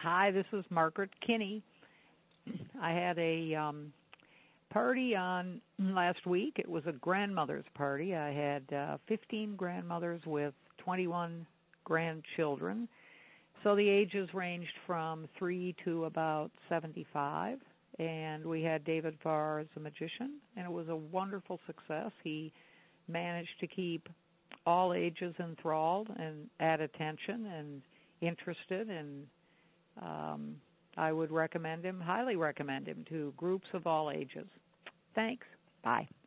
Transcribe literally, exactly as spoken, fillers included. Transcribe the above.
Hi, this is Margaret Kinney. I had a um, party on last week. It was a grandmother's party. I had uh, fifteen grandmothers with twenty-one grandchildren. So the ages ranged from three to about seventy-five. And we had David Farr as a magician, and it was a wonderful success. He managed to keep all ages enthralled and at attention and interested, and um, I would recommend him, highly recommend him, to groups of all ages. Thanks. Bye.